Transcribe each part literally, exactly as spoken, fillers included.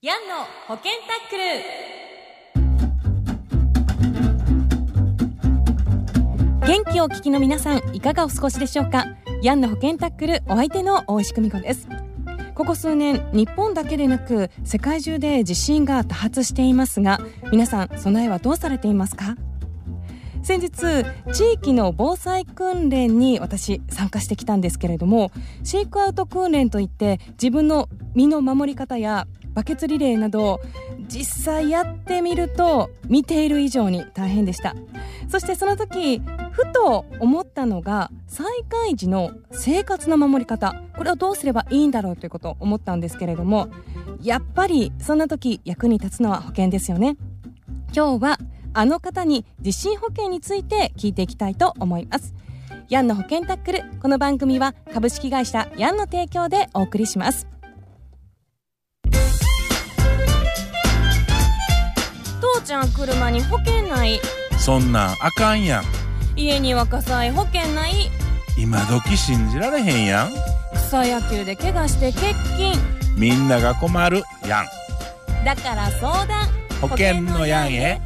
ヤンの保険タックル。元気をお聞きの皆さん、いかがお過ごしでしょうか。ヤンの保険タックル、お相手の大石久美子です。ここ数年、日本だけでなく世界中で地震が多発していますが、皆さん備えはどうされていますか。先日、地域の防災訓練に私参加してきたんですけれども、シェイクアウト訓練といって自分の身の守り方やバケツリレーなど実際やってみると見ている以上に大変でした。そしてその時ふと思ったのが、災害時の生活の守り方、これをどうすればいいんだろうということを思ったんですけれども、やっぱりそんな時役に立つのは保険ですよね。今日はあの方に地震保険について聞いていきたいと思います。ヤンの保険タックル、この番組は株式会社ヤンの提供でお送りします。父ちゃん、車に保険ない。 そんなんあかんやん。 家には火災保険ない。 今時信じられへんやん。 草野球で怪我して欠勤。 みんなが困るやん。 だから相談、 保険のやんへ。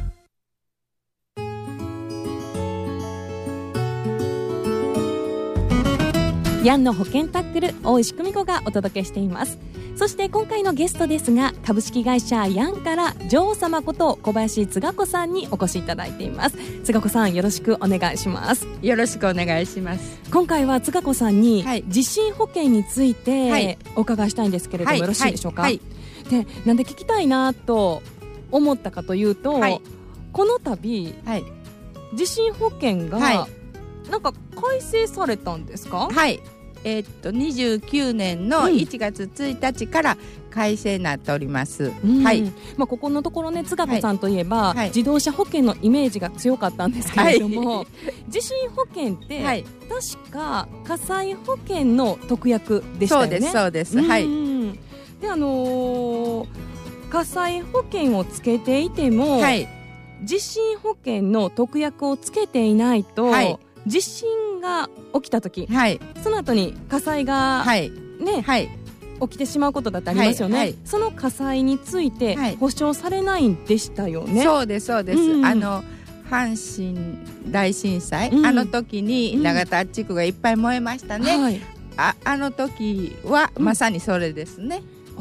ヤンの保険タックル、大石久美子がお届けしています。そして今回のゲストですが、株式会社ヤンから女王様こと小林つが子さんにお越しいただいています。つが子さん、よろしくお願いします。 よろしくお願いします。 今回はつが子さんに、はい、地震保険についはていお伺いしたいんですけれども、はい、よろしいでしょうか。 はいはい、で、なんで聞きたいなと思ったかというと、はい、この度、はい、地震保険が、はい、なんか改正されたんですか。 はい、えー、っとにじゅうきゅうねんのいちがつついたちから改正になっております。 うん、 はい、 まあ、ここのところね、つが子さんといえば、はい、自動車保険のイメージが強かったんですけれども、はい、地震保険って、はい、確か火災保険の特約でしたよね。 そうですそうです、はい。 で、あのー、火災保険をつけていても、はい、地震保険の特約をつけていないと、はい、地震が起きた時、はい、その後に火災が、はいねはい、起きてしまうことだってありますよね。はいはい、その火災について保証されないんでしたよね。 そうですそうです、うん、あの阪神大震災、うん、あの時に永田地区がいっぱい燃えましたね。うんはい、あ, あの時はまさにそれですね。 うん、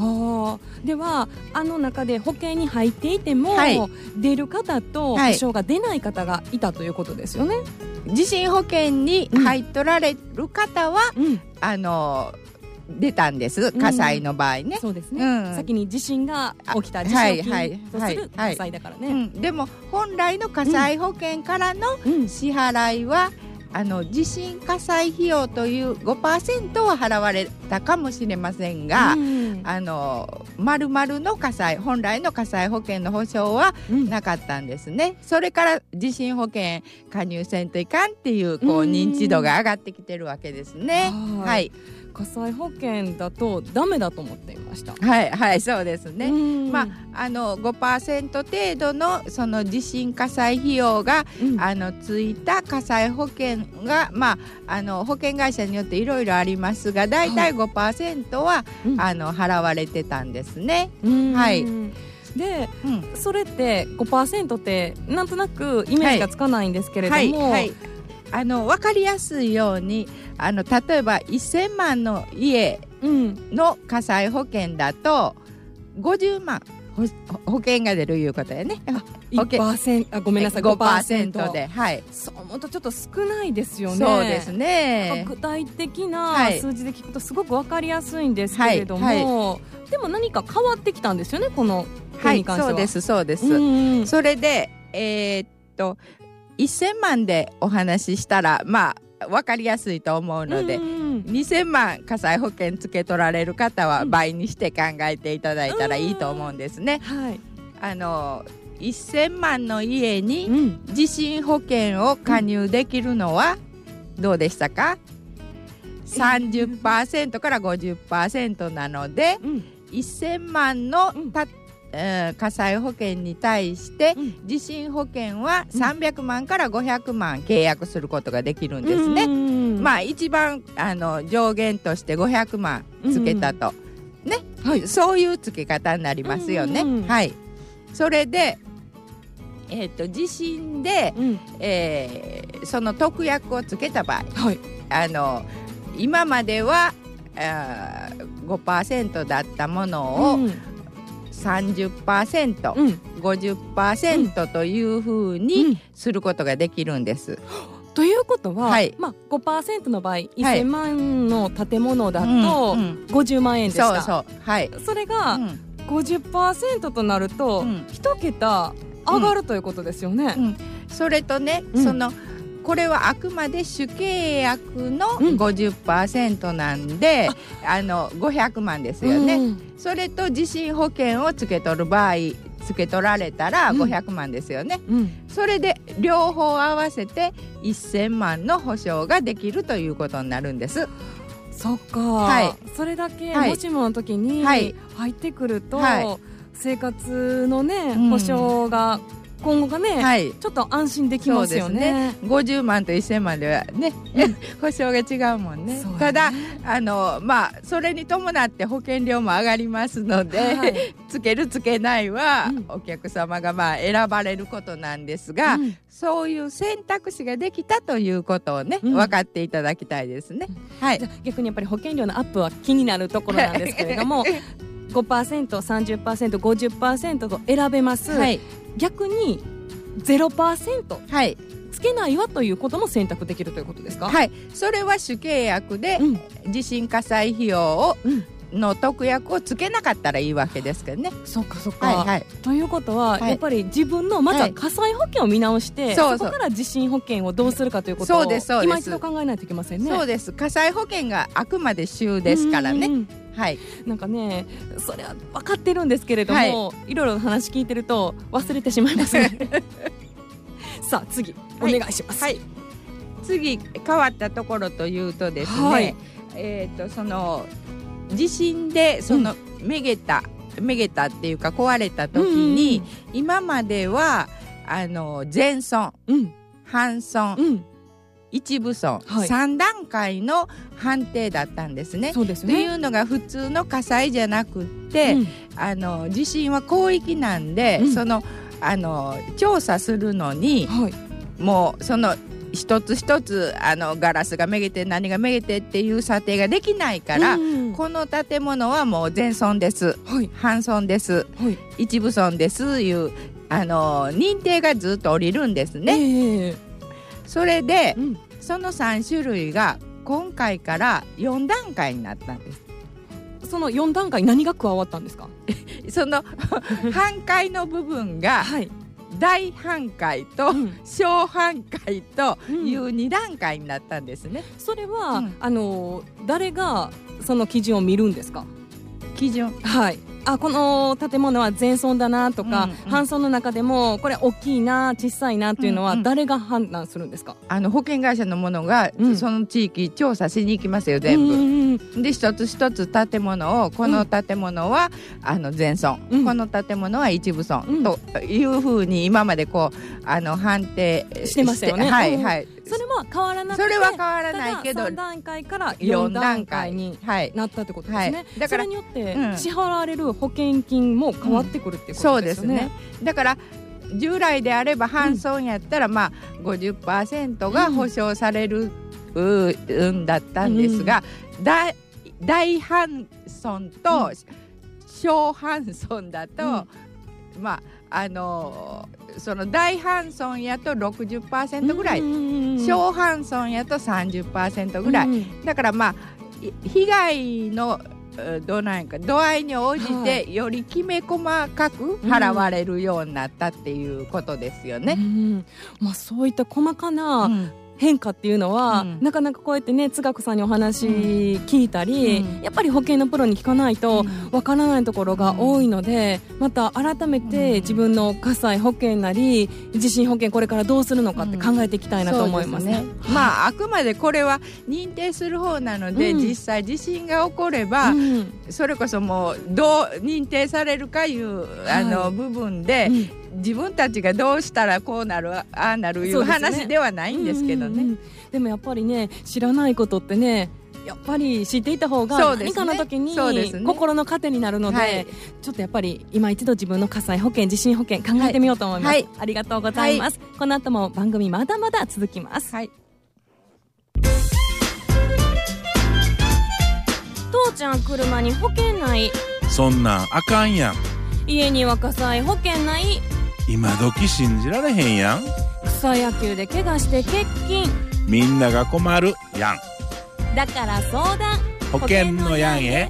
あでは、あの中で保険に入っていても、はい、出る方と保証が出ない方がいたということですよね。 地震保険に入っとられる方は、うん、あの出たんです、火災の場合ね。 うん、そうですね、うん、先に地震が起きた地震を起とする火災だからね。 うん、でも本来の火災保険からの支払いは、うん、あの地震火災費用という ごパーセント は払われたかもしれませんが、うん、あの丸々の火災、本来の火災保険の保証はなかったんですね。うん、それから地震保険加入せんといかんっていう、こう認知度が上がってきてるわけですね。はい、 火災保険だとダメだと思っていました。 はいはいそうですね。まああの ごパーセント 程度のその地震火災費用が、うん、あのついた火災保険が、まああの保険会社によっていろいろありますが、だいたい ごパーセント は、はい、あの払われてたんですね。はい。 で、うん、それって ごパーセント ってなんとなくイメージがつかないんですけれども、はいはいはい、 あの分かりやすいように、あの例えばせんまんの家の火災保険だとごじゅうまん保険が出るいうことやね。 いちパーセント、あ、ごめんなさい、ごパーセントで、はい、 そう思うとちょっと少ないですよね。 そうですね。 具体的な数字で聞くとすごく分かりやすいんですけれども、はいはい、でも何か変わってきたんですよね、この件に関しては。 はい、そうですそうです。うんうん、それで、えー、っとせんまんでお話ししたら、まあ分かりやすいと思うので、うんうん、にせんまん火災保険つけ取られる方は倍にして考えていただいたらいいと思うんですね。うんはい、あのせんまんの家に地震保険を加入できるのはどうでしたか。うん、さんじゅっパーセント から ごじゅっパーセント なので、うん、せんまんのた、うんえー、火災保険に対して、うん、地震保険はさんびゃくまんからごひゃくまん契約することができるんですね。まあ一番あの上限としてごひゃくまんつけたとね、 はい、 そういう付け方になりますよね、 うんうんうん、 はい。それで、えー、と地震で、うんえー、その特約をつけた場合、はい、あの今まではあ ごパーセント だったものを、うん、さんじゅっパーセント、うん、ごじゅっパーセント というふうにすることができるんです、うんということは、はいまあ、ごパーセント の場合、いっせんまんの建物だとごじゅうまんえんでした、うんうん、そうそう、はい、それが ごじゅっパーセント となると、うん、いちけた上がるということですよね、 うんうん、それとね、うん、そのこれはあくまで主契約の ごじゅっパーセント なんで、うん、あのごひゃくまんですよね、うん、それと地震保険をつけ取る場合つけ取られたらごひゃくまんですよね、うんうん、それで両方合わせてせんまんの保証ができるということになるんです。 そっか、はい、それだけもしもの時に入ってくると、はい、生活のね、うん、保証が今後がね、はい、ちょっと安心できますよ ね, ねごじゅうまんとせんまんではね、うん、保証が違うもん ね, ねただあの、まあ、それに伴って保険料も上がりますので、はい、つけるつけないは、うん、お客様がまあ選ばれることなんですが、うん、そういう選択肢ができたということをね、うん、分かっていただきたいですね、はい、 じゃ逆にやっぱり保険料のアップは気になるところなんですけれどもごパーセント、さんじゅっパーセント、ごじゅっパーセント と選べます、はい、逆に ゼロパーセント、はい、つけないわということも選択できるということですか？ はい、それは主契約で、うん、地震火災費用を、うん、の特約をつけなかったらいいわけですけどね。 そうかそうか、はいはい、ということは、はい、やっぱり自分のまずは火災保険を見直して、はい、そこから地震保険をどうするかということを今一度考えないといけませんね。 そうです。火災保険があくまで主ですからね。はい、 なんかねそれは分かってるんですけれども、はい、いろいろ話聞いてると忘れてしまいますねさあ次、はい、お願いします、はい、 次変わったところというとですね、はい、えーとその地震でそのめげた、うん、めげたっていうか壊れた時に、うん、今まではあの全損、うん、半損、うん一部損、はい、さんだんかいの判定だったんですね。 そうですね。 というのが普通の火災じゃなくって、うん、あの地震は広域なんで、うん、そのあの調査するのに、はい、もうその一つ一つあのガラスがめげて何がめげてっていう査定ができないから、うん、この建物はもう全損です、はい、半損です、はい、一部損ですいうあの認定がずっと降りるんですね、えー、それで、うん、そのさん種類が今回からよんだんかいになったんです。 そのよんだんかい何が加わったんですか？ その半壊の部分が、はい、大半壊と小半壊というにだんかいになったんですね、 うん、それは、うん、あの誰がその基準を見るんですか？ 基準、 はい、あこの建物は全損だなとか、うんうん、半損の中でもこれ大きいな小さいなっていうのは誰が判断するんですか？うんうん、あの保険会社のものが、うん、その地域調査しに行きますよ全部、うんうんうん、で一つ一つ建物をこの建物は、うん、あの全損、うん、この建物は一部損、うん、というふうに今までこうあの判定 し, してましたよね。 はいはい、 それは変わらなくてそれは変わらないけどさんだんかいからよんだんかいになったってことですね、はいはい、だからそれによって支払われる保険金も変わってくるっていうことですよね、うん、そうですね。 だから従来であれば半損やったら、うん、まあ ごじゅっパーセント が保証される、うん、だったんですが、うん、大, 大半損と小半損だと、うん、まああのー、その大半損やと ろくじゅっパーセント ぐらい、小半損やと さんじゅっパーセント ぐらい、うん、だからまあ被害のどうなんか度合いに応じてよりきめ細かく払われるようになったっていうことですよね、うんうんまあ、そういった細かな、うん変化っていうのは、うん、なかなかこうやってね津学さんにお話聞いたり、うん、やっぱり保険のプロに聞かないとわからないところが多いので、うん、また改めて自分の火災保険なり地震保険これからどうするのかって考えていきたいなと思いますね、 うん、まああくまでこれは認定する方なので、うん、実際地震が起これば、うん、それこそもうどう認定されるかいう、あの、はい、部分で、うん自分たちがどうしたらこうなるああなるいう話ではないんですけどね、うんうんうん、 でもやっぱりね知らないことってねやっぱり知っていた方が何かの時に心の糧になるので、はい、ちょっとやっぱり今一度自分の火災保険地震保険考えてみようと思います、はいはい、ありがとうございます、はい、この後も番組まだまだ続きます、はい、父ちゃん車に保険ない、 そんなんあかんやん、 家には火災保険ない、 今時信じられへんやん、 草野球で怪我して欠勤、 みんなが困るやん、 だから相談保険のやんへ。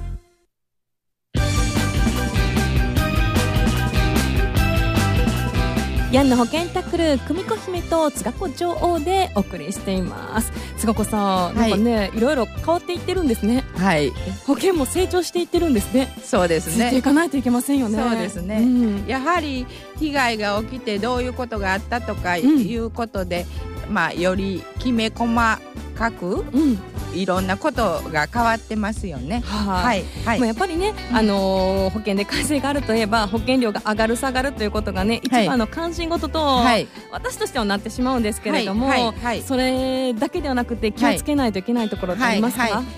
ヤンの保険タックル久美子姫と津賀子女王でお送りしています。津賀子さん、なんかね、はい、いろいろ変わっていってるんですね。はい。保険も成長していってるんですね。 そうですね。 ついていかないといけませんよね。 そうですね、うん、やはり被害が起きてどういうことがあったとかいうことで、うん、まあよりきめ細かく、うんいろんなことが変わってますよね。 はいはい、もうやっぱりね、あのー、保険で改正があるといえば保険料が上がる下がるということがね、はい、一番の関心事と、はい、私としてはなってしまうんですけれども、はいはいはい、それだけではなくて気をつけないといけないところってありますか？はいはいはい、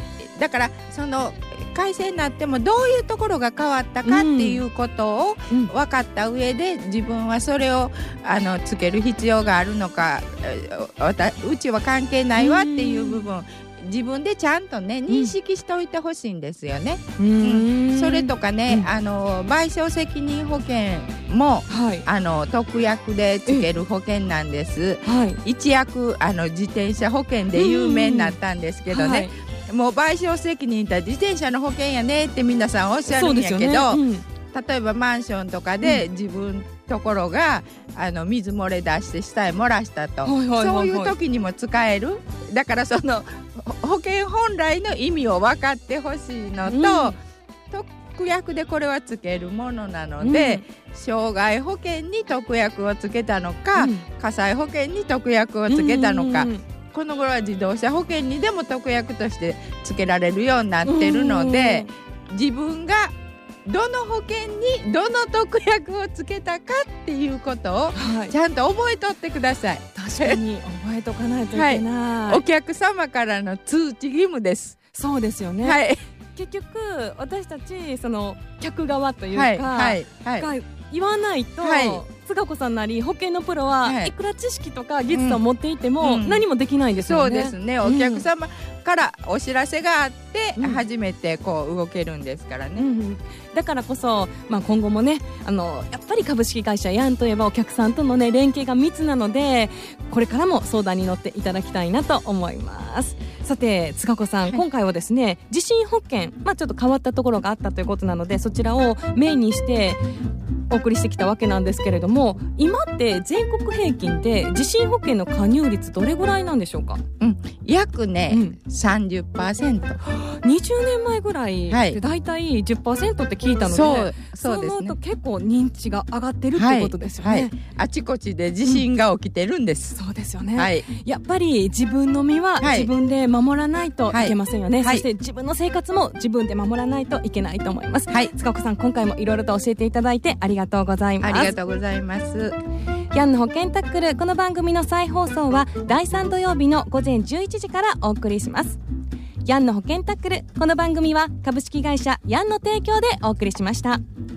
だからその改正になってもどういうところが変わったかっていうことを分かった上で、自分はそれをあのつける必要があるのか、うちは関係ないわっていう部分、自分でちゃんとね認識しておいてほしいんですよね。うんうん、それとかね、うん、あの賠償責任保険も、はい、あの特約でつける保険なんです。はい、一躍あの自転車保険で有名になったんですけどね、はい、もう賠償責任って自転車の保険やねって皆さんおっしゃるんやけど、ねうん、例えばマンションとかで自分ところがあの水漏れ出して下へ漏らしたと、はいはいはいはい、そういう時にも使える。だからその保険本来の意味を分かってほしいのと、うん、特約でこれはつけるものなので、うん、傷害保険に特約をつけたのか、うん、火災保険に特約をつけたのか、うんうん、この頃は自動車保険にでも特約としてつけられるようになってるので、うん、自分がどの保険にどの特約をつけたかっていうことをちゃんと覚えとってください。 確かに覚えとかないといけない、 はい、お客様からの通知義務です。 そうですよね、はい、結局私たちその客側というか、はいはいはい、が言わないと、はい、津賀子さんなり保険のプロはいくら知識とか技術を持っていても何もできないですよね、うんうん、 そうですね、お客様からお知らせがあって初めてこう動けるんですからね、うんうん、 だからこそ、まあ、今後もねあのやっぱり株式会社ヤンといえばお客さんとの、ね、連携が密なのでこれからも相談に乗っていただきたいなと思います。さて津賀子さん、はい、今回はですね地震保険、まあ、ちょっと変わったところがあったということなのでそちらをメインにしてお送りしてきたわけなんですけれども、今って全国平均で地震保険の加入率どれぐらいなんでしょうか？ うん、約ね、うん、さんじゅっパーセント。 にじゅうねんまえぐらいでだいたい じゅっパーセント って聞いたので、そう、そうですね、そう思うと結構認知が上がってるっていうことですよね、はいはい、 あちこちで地震が起きてるんです、 うん、そうですよね、はい、やっぱり自分の身は自分で守らないといけませんよね、はい、そして自分の生活も自分で守らないといけないと思います、はい、津賀子さん今回もいろいろと教えていただいてありがとうございます。 ありがとうございます。 ヤンの保険タックル、この番組の再放送はだいさん土曜日の午前じゅういちじからお送りします。ヤンの保険タックル、この番組は株式会社ヤンの提供でお送りしました。